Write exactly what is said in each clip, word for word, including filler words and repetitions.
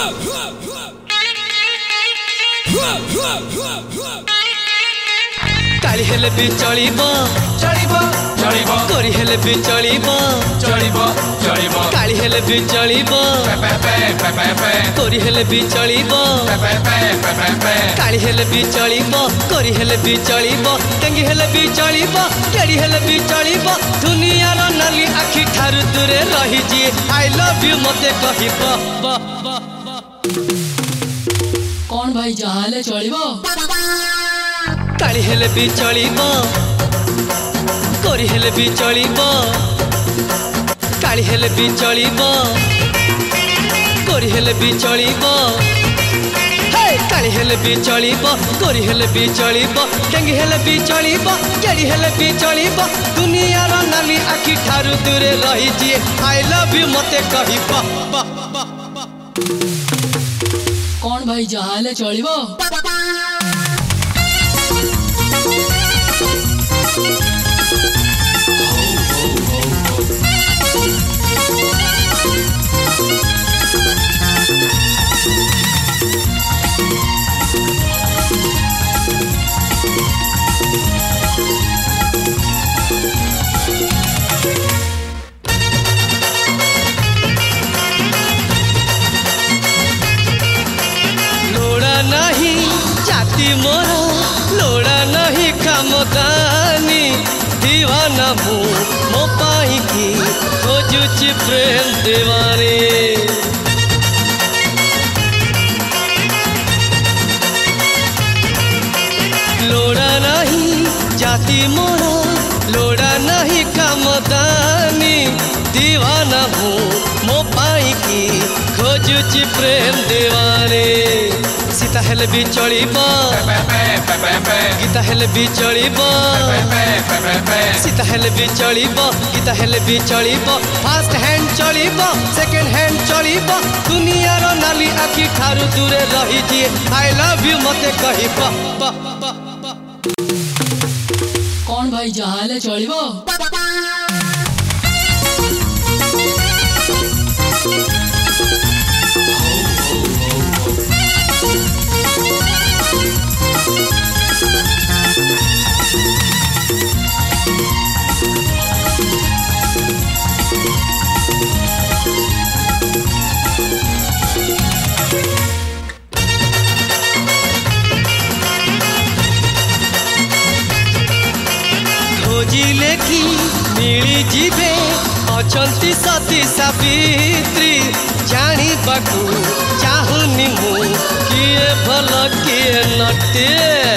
काली हेले भी चलिबो चलिबो चलिबो कोरी हेले भी चलिबो चलिबो चलिबो काली हेले भी चलिबो पे पे पे पे पे पे कोरी हेले भी चलिबो पे पे पे पे पे पे काली हेले भी चलिबो कोरी हेले भी चलिबो टेंगी हेले भी चलिबो केड़ी हेले भी चलिबो दुनिया रो नाली आखी ठारू दूरे रही जी आई लव यू मते कहिबो कौन भाई जहाले चलिबो काली हेले भी चलिबो कोरी हेले भी चलिबो काली हेले भी चलिबो कोरी हेले भी चलिबो काली हेले भी चलिबो कोरी हेले भी चलिबो टेंगी हेले भी चलिबो केड़ी हेले भी चलिबो दुनिया रो नाली आखी ठारू दूरे रही जी आई लव यू मते कहिबो कौन भाई जहाले चलिबो नहीं जाति मोर लोड़ा नहीं खामदानी दीवाना मु मो पाई की खोजुची प्रेम दीवानी लोड़ा नहीं जाति मोर लोड़ा नहीं खामदानी दीवाना मु मो पाई की खोजुची प्रेम दीवानी सीता हेले भी चलिबो गीता हेले भी चलिबो सीता हेले भी चलिबो गीता हेले भी चलिबो फास्ट हैंड चलिबो सेकंड हैंड चलिबो दुनिया रो नाली आखी ठारू दूरे रही जी आई लव यू मते कहिबो कौन भाई जहाले चलिबो खोजिले कि मिली जीवे अचंती सती सावित्री जानी बाकू चाहुनी मु किए भल किए नटे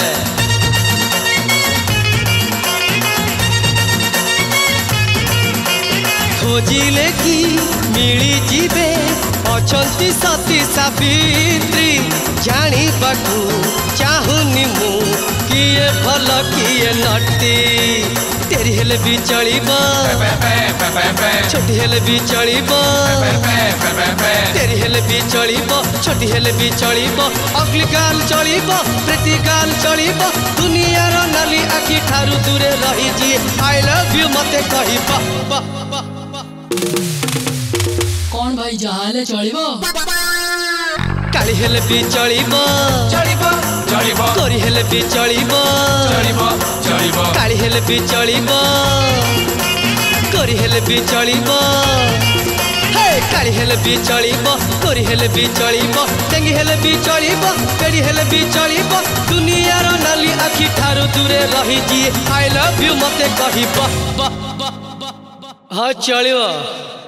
खोजिले कि मिली जीवे अचंती सती सावित्री जानी बाकू चाहुनी मु किए भल किए नटी तेरी हेले भी चलिबो छोटी हेले भी चलिबो तेरी हेले भी चलिबो छोटी हेले भी चलिबो अगली गाल चलिबो प्रीति गाल चलिबो दुनिया रो नाली आखी ठारू दूरे रही जी आई लव यू मते कहिबो कौन भाई जहाले चलिबो काली हेले भी चलिबो चलिबो चलिबो कोरी हेले भी चलिबो चलिबो चलिबो काली हेले भी चलिबो कोरी हेले भी चलिबो काली हेले भी चलिबो कोरी हेले भी चलिबो टेंगी हेले भी चलिबो केड़ी हेले भी चलिबो दुनिया रो नाली आखी ठारू दूरे रही जी आई लव यू मते कहिबो हाँ चलिबो।